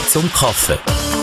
zum Kaffee.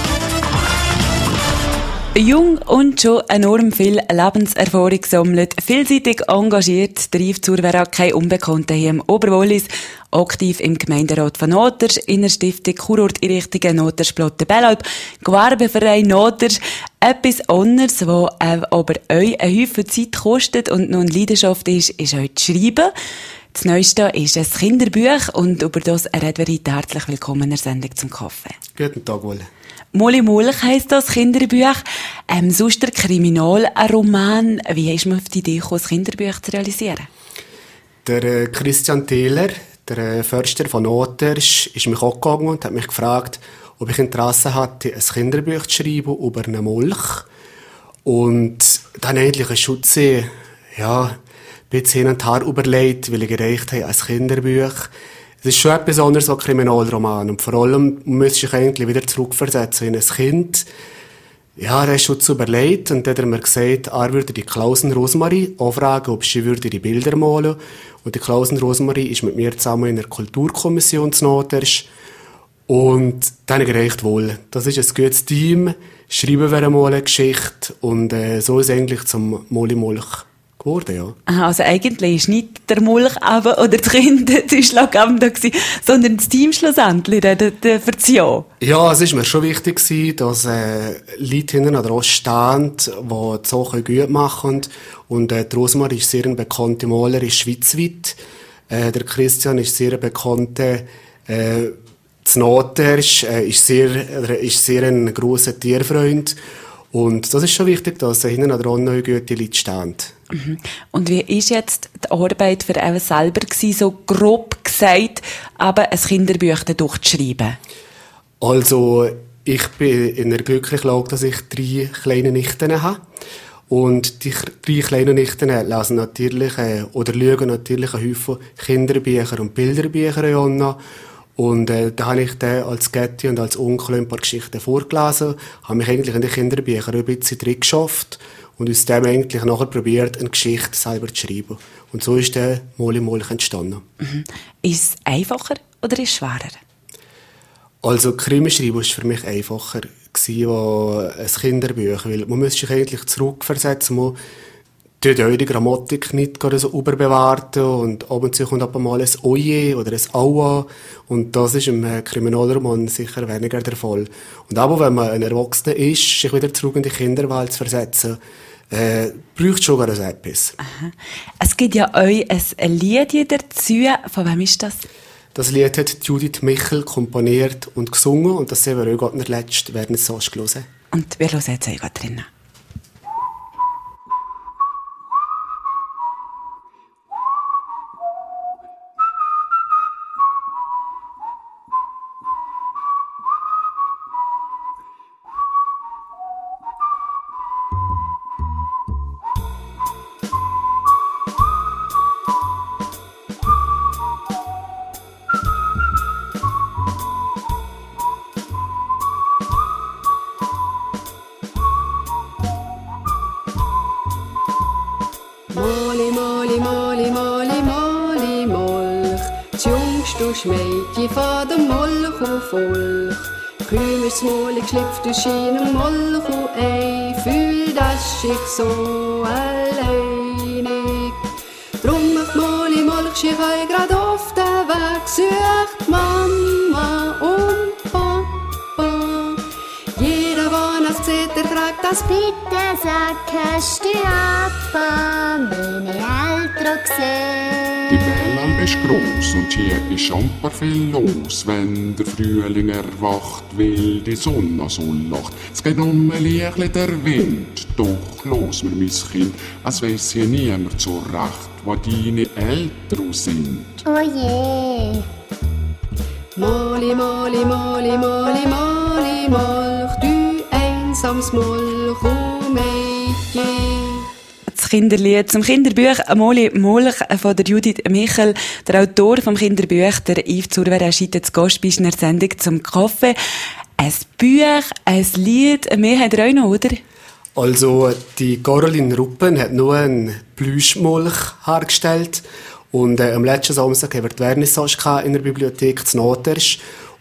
Jung und schon enorm viel Lebenserfahrung gesammelt, vielseitig engagiert, der Yves Zur wäre auch kein Unbekannter hier im Oberwollis, aktiv im Gemeinderat von Noters, in der Stiftung Kurorteinrichtungen Noters Plotten-Bellalp, Gewerbeverein Noters, etwas anderes, was aber euch einen Haufen Zeit kostet und noch eine Leidenschaft ist euch zu schreiben. Das Neueste ist ein Kinderbuch und über das reden wir heute. Herzlich willkommen in der Sendung zum Kaffee. Guten Tag, Wolle. Molly Mulch heisst das Kinderbuch. Sonst der Kriminalroman. Wie ist man auf die Idee gekommen, ein Kinderbuch zu realisieren? Der Christian Thieler, der Förster von Noters, ist mich angegangen und hat mich gefragt, ob ich Interesse hatte, ein Kinderbuch zu schreiben über eine Mulch. Und dann eigentlich eine Schutze, ein bisschen hin und her überlegt, weil ich gedacht habe, ein Kinderbuch. Es ist schon etwas anderes als Kriminalroman. Und vor allem müsste ich eigentlich wieder zurückversetzen in ein Kind. Ja, er ist schon zu überlegt. Und dann hat er mir gesagt, er würde die Klausen Rosmarie anfragen, ob sie würde die Bilder malen. Und die Klausen Rosmarie ist mit mir zusammen in der Kulturkommission zu Noters. Und dann habe ich gedacht, wohl, das ist ein gutes Team. Schreiben wir einmal eine Geschichte. Und so ist es eigentlich zum Molly Mulch geworden, ja. Aha, also eigentlich ist nicht der Mulch oder das Kind der Ausschlaggebende gewesen, sondern das Team schlussendlich für das Ja. Ja, es ist mir schon wichtig gewesen, dass Leute hinten dran stehen, die die Sachen gut machen. Und die Rosmarie ist sehr eine bekannte Malerin schweizweit. Der Christian ist sehr ein bekannter Noters, ist sehr ein grosser Tierfreund. Und das ist schon wichtig, dass hinten dran noch gute Leute stehen. Mhm. Und wie ist jetzt die Arbeit für euch selber gewesen, so grob gesagt, aber ein Kinderbuch dadurch zu schreiben? Also, ich bin in der glücklichen Lage, dass ich 3 kleine Nichten habe. Und die 3 kleinen Nichten lesen natürlich, oder schauen natürlich einen Haufen Kinderbücher und Bilderbücher an. Und da habe ich dann als Getty und als Onkel ein paar Geschichten vorgelesen, habe mich eigentlich in den Kinderbüchern ein bisschen drin geschafft und aus dem eigentlich nachher probiert, eine Geschichte selber zu schreiben. Und so ist der Molly Mulch entstanden. Mhm. Ist es einfacher oder ist es schwerer? Also Krimi schreiben war für mich einfacher als ein Kinderbuch, weil man müsste sich eigentlich zurückversetzen, man tut eure Grammatik nicht gerade so überbewerten und ab und zu kommt mal ein Oje oder ein Aua und das ist im Kriminalroman sicher weniger der Fall. Und aber wenn man ein Erwachsener ist, sich wieder zurück in die Kinderwelt zu versetzen, braucht schon gar etwas. Aha. Es gibt ja euch ein Lied dazu. Von wem ist das? Das Lied hat Judith Michel komponiert und gesungen und das sehen wir auch gerade letzt während des Songs hören. Und wir hören jetzt auch gerade drinnen. Mädchen von der Molch und Volk. Kaum ist das Molch geschlüpft aus einem Molch und Ei, fühl das sich so alleinig. Drum macht Molly Molch sich euch grad auf den Weg, sucht Mama und Papa. Jeder, der das sieht, der fragt das bitte, sag, hast du Papa meine Eltern gesehen? Die Bellalp ist gross und hier ist amper viel los. Wenn der Frühling erwacht, will die Sonne so lacht. Es geht um ein Lichtli der Wind, doch los mir mein Kind, es weiss hier niemand so recht, wo deine Eltern sind. Oh je! Molly, Molly, Molly, Molly, Molly, Molch, du einsames Molch, oh Mädchen. Das Kinderlied zum Kinderbuch «Molly Mulch» von der Judith Michel. Der Autor vom Kinderbuch, der Yves Zur, erscheint zu Gast bei einer Sendung zum Kaffee. Ein Buch, ein Lied, mehr hat er auch noch, oder? Also, die Caroline Ruppen hat nur einen Plüschmolch hergestellt. Und am letzten Samstag haben wir die Vernissage in der Bibliothek zu Noters.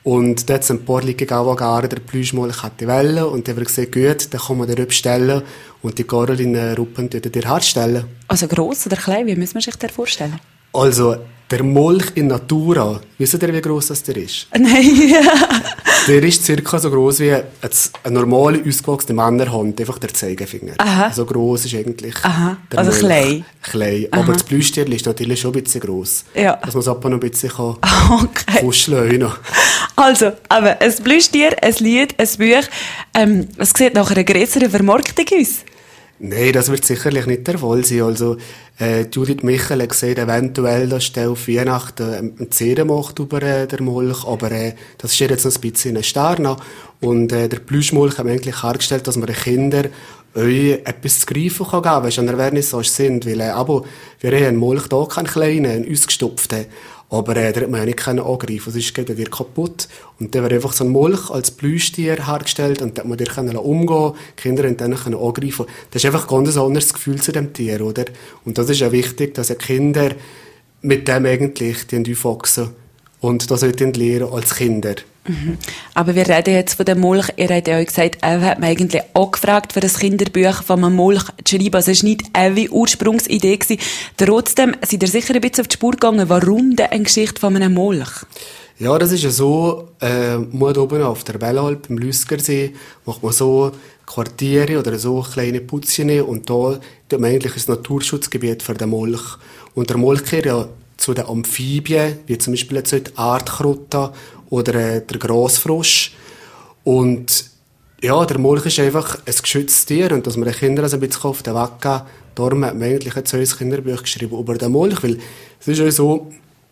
Und dort sind ein paar Leute gegangen, der Plüschmolch hat die Welle und die haben gesagt, gut, dann kann man den stellen und die Caroline Ruppen dir herstellen. Also gross oder klein, wie muss man sich das vorstellen? Also, der Molch in Natura, wisst ihr, wie gross das der ist? Nein. Der ist circa so gross wie eine normale, ausgewachsene Männerhand, einfach der Zeigefinger. Aha. So gross ist eigentlich der Also Molch. klein. Klein. Aber das Plüschtier ist natürlich schon ein bisschen gross. Ja. Dass man es aber noch ein bisschen Okay. kuscheln kann. Also, aber ein Plüschtier, ein Lied, ein Buch, es sieht nach einer grösseren Vermarktung aus. Nein, das wird sicherlich nicht der Fall sein. Also, Judith Michel hat gesagt, eventuell, dass der auf Weihnachten eine CD macht über den Molch, aber das ist jetzt noch ein bisschen ein Stern. Und der Plüschmolch haben wir eigentlich hergestellt, dass man den Kindern etwas zu greifen kann geben, wenn er nicht so sind. Weil, aber wir haben einen Molch da, keinen kleinen, einen ausgestopften. Aber der hat man ja nicht angreifen, sonst geht er dir kaputt. Und dann wird einfach so ein Molch als Plüschtier hergestellt und dann hat man dir umgehen, die Kinder dann angreifen. Das ist einfach ganz ein anderes Gefühl zu dem Tier, oder? Und das ist ja wichtig, dass die Kinder mit dem eigentlich aufwachsen und das sollten lernen als Kinder. Mhm. Aber wir reden jetzt von dem Molch. Ihr habt ja auch gesagt, hat man eigentlich auch gefragt, für ein Kinderbuch von einem Molch zu schreiben. Also es war nicht eine Ursprungsidee gewesen. Trotzdem sind ihr sicher ein bisschen auf die Spur gegangen. Warum denn eine Geschichte von einem Molch? Ja, das ist ja so, man oben auf der Bellalp, im Lüsgersee, macht man so Quartiere oder so kleine Putzchen und da tut man eigentlich ein Naturschutzgebiet für den Molch. Und der Molch gehört ja zu den Amphibien, wie zum Beispiel jetzt die Erdkröte oder der Grasfrosch. Und ja, der Molch ist einfach ein geschütztes Tier und dass man den Kindern also ein bisschen auf den Weg geben, darum hat man eigentlich ein neues Kinderbuch geschrieben über den Molch, weil es ist ja so,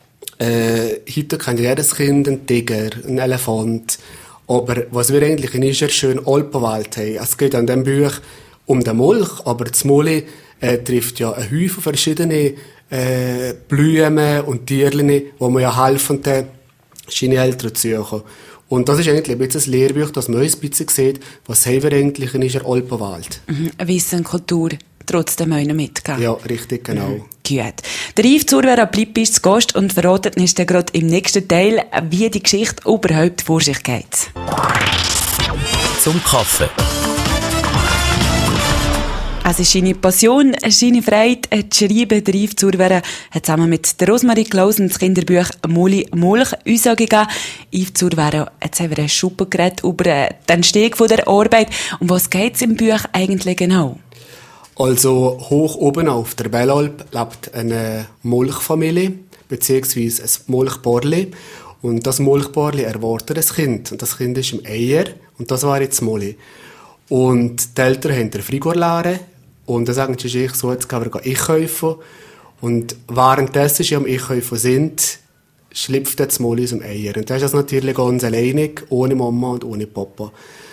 heute kennt jedes Kind einen Tiger, einen Elefant, aber was wir eigentlich in unserer schönen Alpenwelt haben, es geht an diesem Buch um den Molch, aber das Molch trifft ja einen Haufen verschiedene Blumen und Tierchen, wo man ja helfen, seine Eltern zu suchen. Und das ist eigentlich ein bisschen ein Lehrbuch, dass man uns ein bisschen sieht, was haben wir eigentlich in unserer Alpenwelt. Wissen, Kultur, trotzdem auch noch mitgeben. Ja, richtig, genau. Gut. Der Yves Zurwer bleibt uns zu Gast und verratet uns dann gerade im nächsten Teil, wie die Geschichte überhaupt vor sich geht. Zum Kaffee. Es ist seine Passion, seine Freude, zu schreiben. Der Yves Zurwer hat zusammen mit der Rosmarie Klausen das Kinderbuch «Molly Molch» uns gegeben. Yves Zurwer, jetzt haben wir einen Schuppen geredet über den Entstehung der Arbeit. Um was geht es im Buch eigentlich genau? Also hoch oben auf der Bellalp lebt eine Molchfamilie, beziehungsweise ein Molchpaarli. Und das Molchpaarli erwartet ein Kind. Und das Kind ist im Eier. Und das war jetzt Molly. Und die Eltern haben den Frigor leeren. Und dann sagen sie, so, jetzt gehen wir einkaufen. Und währenddessen sie am Einkaufen sind, schlüpft jetzt Molly aus dem Eier. Und das ist das natürlich ganz alleinig, ohne Mama und ohne Papa.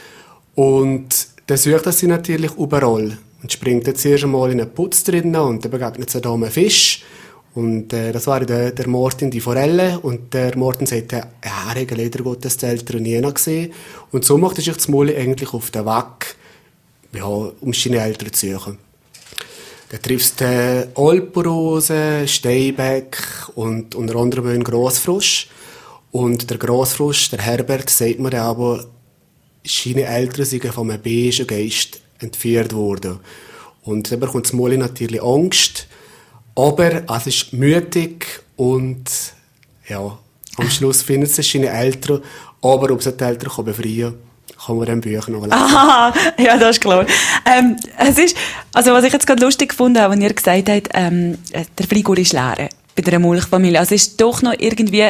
Und dann sucht sie natürlich überall. Und springt jetzt erst einmal in einen Putz drinnen und dann begegnet sie da einem Fisch. Und das war der Martin, die Forelle. Und der Martin sagt, er hätte leider Gottes die Eltern nie gesehen. Und so macht sich das Molly eigentlich auf den Weg, ja, um seine Eltern zu suchen. Dann triffst du Alpenrose, Steinbeck und unter anderem einen Grasfrosch. Und der Grasfrosch, der Herbert, sagt mir aber, seine Eltern sind von einem bösen Geist entführt worden. Und dann bekommt das Molly natürlich Angst. Aber es ist mütig und ja, am Schluss finden sie seine Eltern. Aber ob sie die Eltern befreien kann man in dem Buch noch lesen. Aha, ja, das ist klar. Es ist, also was ich jetzt gerade lustig gefunden habe, wenn ihr gesagt habt, der Frigor ist leer bei der Molchfamilie. Also es ist doch noch irgendwie,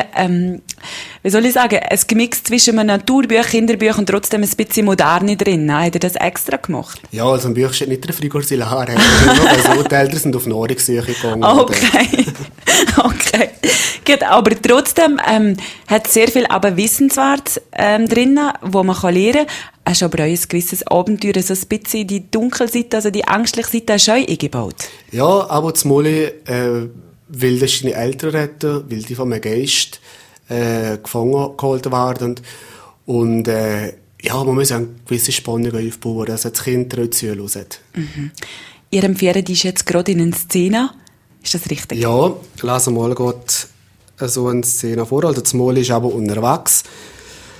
wie soll ich sagen, ein Gemix zwischen einem Naturbuch, Kinderbuch und trotzdem ein bisschen Moderne drin. Habt ihr das extra gemacht? Ja, also im Buch steht nicht der Frigor leer. Also die Eltern sind auf Nahrungssuche gegangen. Okay. Okay. Gut, aber trotzdem hat sehr viel aber Wissenswert drin, wo man lernen kann. Hast aber auch ein gewisses Abenteuer, so ein bisschen die dunkle Seite, also die ängstliche Seite, hast du auch eingebaut. Ja, aber das Molly will das seine Eltern retten, weil die von einem Geist gefangen geholt werden. Und ja, man muss eine gewisse Spannung aufbauen, dass das Kind zuhören. Mhm. Ihr empfehlt ist jetzt gerade in einer Szene. Ist das richtig? Ja, lesen wir mal so eine Szene vor. Also das Molly ist aber unterwegs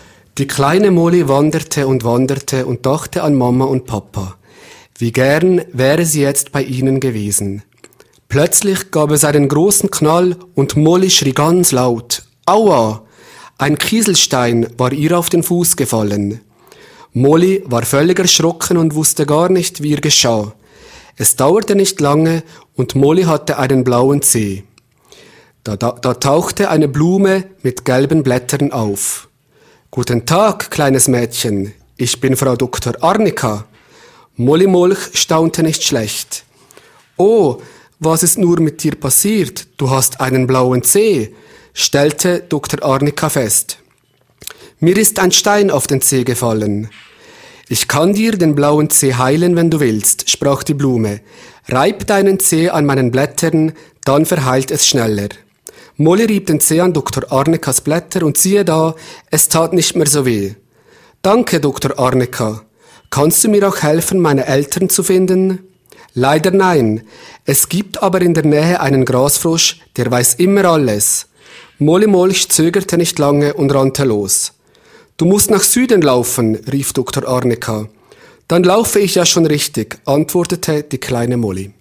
Die kleine Molly wanderte und wanderte und dachte an Mama und Papa. Wie gern wäre sie jetzt bei ihnen gewesen. Plötzlich gab es einen großen Knall und Molly schrie ganz laut. Aua! Ein Kieselstein war ihr auf den Fuß gefallen. Molly war völlig erschrocken und wusste gar nicht, wie ihr geschah. Es dauerte nicht lange und Molly hatte einen blauen Zeh. Da tauchte eine Blume mit gelben Blättern auf. »Guten Tag, kleines Mädchen, ich bin Frau Dr. Arnika.« Molly Molch staunte nicht schlecht. »Oh, was ist nur mit dir passiert? Du hast einen blauen Zeh«, stellte Dr. Arnika fest. »Mir ist ein Stein auf den Zeh gefallen.« »Ich kann dir den blauen Zeh heilen, wenn du willst«, sprach die Blume. »Reib deinen Zeh an meinen Blättern, dann verheilt es schneller.« Molly rieb den Zeh an Dr. Arnikas Blätter und siehe da, es tat nicht mehr so weh. »Danke, Dr. Arnika. Kannst du mir auch helfen, meine Eltern zu finden?« »Leider nein. Es gibt aber in der Nähe einen Grasfrosch, der weiß immer alles.« Molly Molch zögerte nicht lange und rannte los. »Du musst nach Süden laufen«, rief Dr. Arnika. »Dann laufe ich ja schon richtig«, antwortete die kleine Molly.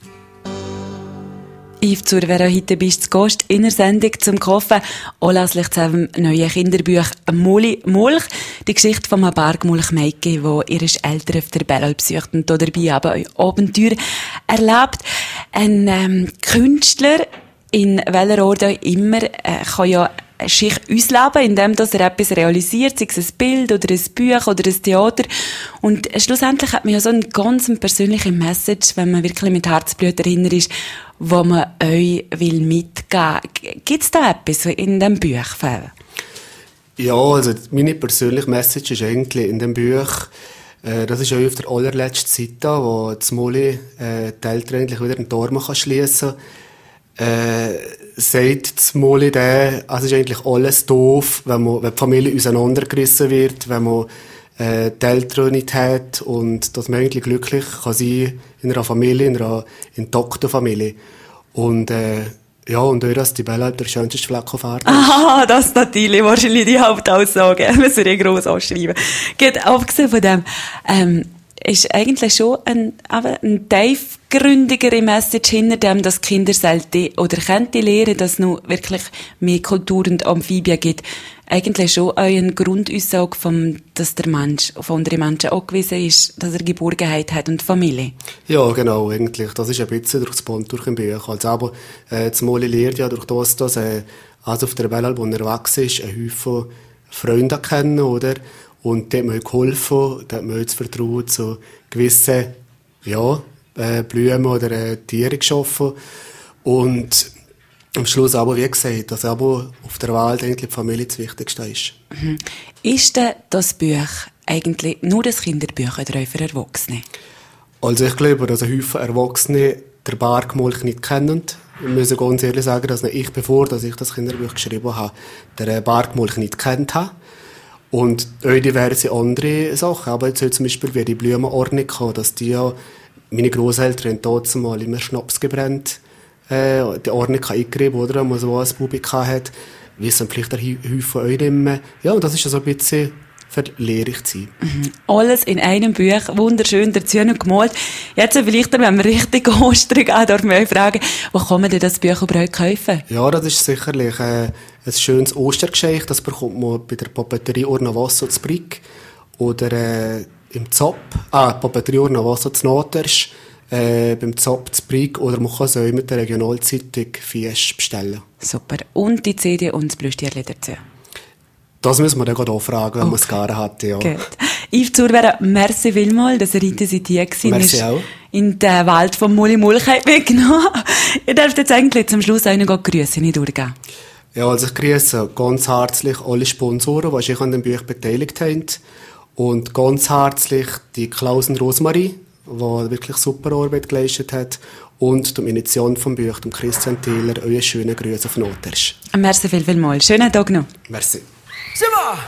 Yves Zurwer, heute bist du zu Gast in der Sendung zum Kochen, anlässlich zu einem neuen Kinderbuch «Molly Molch», die Geschichte von einem Bergmulch-Mädchen, wo ihre Eltern auf der Bellal besucht und dabei aber Abenteuer erlebt. Ein Künstler, in welcher Art auch immer, kann ja sich ausleben, indem er etwas realisiert, sei es ein Bild oder ein Buch oder ein Theater. Und schlussendlich hat man ja so eine ganz persönliche Message, wenn man wirklich mit Herzblut erinnert ist, wo man euch will mitgeben. Gibt es da etwas in diesem Buch? Ja, also meine persönliche Message ist eigentlich in dem Buch, das ist auch auf der allerletzten Seite, wo das Molly die Eltern endlich wieder den Tor schliessen kann. Sagt das Molly es ist eigentlich alles doof, wenn die Familie auseinandergerissen wird, wenn man die Eltern nicht hat und dass man eigentlich glücklich kann sein in einer Familie, in einer intakten Familie. Und ja, und auch, dass die Bellal der schönste Fleck auf Erde ist. Ah, das ist natürlich wahrscheinlich die Hauptaussage. Müssen wir gross anschreiben. Geht, abgesehen von dem, ist eigentlich schon eine tiefgründigere Message hinter dem, dass Kinder selten oder könnte lernen, dass es noch wirklich mehr Kultur und Amphibien gibt. Eigentlich schon eine Grundaussage, dass der Mensch auf andere Menschen angewiesen ist, dass er Geborgenheit hat und Familie. Ja, genau, eigentlich. Das ist ein bisschen durch das Band durch im Buch. Also aber, das Molly lernt ja durch das, dass also auf der Bellal, wo er wächst, ist, ein Haufen Freunde kennen, oder? Und dort hat man geholfen, dort hat man jetzt vertraut, so gewisse, ja, Blumen oder Tiere geschaffen. Und am Schluss aber, wie gesagt, dass aber auf der Welt eigentlich die Familie das Wichtigste ist. Mhm. Ist denn das Buch eigentlich nur ein Kinderbuch oder auch für Erwachsene? Also ich glaube, dass ein Haufen Erwachsene den Bergmulch nicht kennen. Ich muss ganz ehrlich sagen, dass ich, bevor ich das Kinderbuch geschrieben habe, den Bergmulch nicht kennt habe. Und auch diverse andere Sachen. Aber jetzt zum Beispiel wie die Blumenarnika, dass die ja, meine Grosseltern haben dort mal immer Schnaps gebrannt, die Arnika eingerieben, oder? Wenn man so ein Bubi hat, wissen vielleicht ein Haufen euch nicht mehr. Ja, und das ist so ein bisschen verlehrig zu sein. Mhm. Alles in einem Buch, wunderschön dazu noch gemalt. Jetzt vielleicht, wenn wir richtig Ostern gehen, darf man euch fragen, wo kann man denn das Buch über euch kaufen? Ja, das ist sicherlich ein schönes Ostergeschenk. Das bekommt man bei der Papeterie Urnavasso zu Brig oder im ZOP. Papeterie Urnavasso zu Notersch, beim ZOP zu Brig, oder man kann es auch mit der Regionalzeitung Fies bestellen. Super. Und die CD und das Plüschtierchen dazu? Das müssen wir dann gerade auch fragen, wenn man es gerne hat, ja. Gut. Yves Zurwer, merci vielmals, dass ihr heute hier gewesen merci ist. Auch. In der Welt von Molly Molch mitgenommen. Ihr dürft jetzt eigentlich zum Schluss auch noch Grüße nicht durchgeben. Ja, also ich grüße ganz herzlich alle Sponsoren, die sich an dem Buch beteiligt haben. Und ganz herzlich die Klaus und Rosmarie, die wirklich super Arbeit geleistet hat. Und die Initiation vom Buch, dem Christian Thieler, eure schönen Grüße auf Notersch. Merci vielmals. Schönen Tag noch. Merci.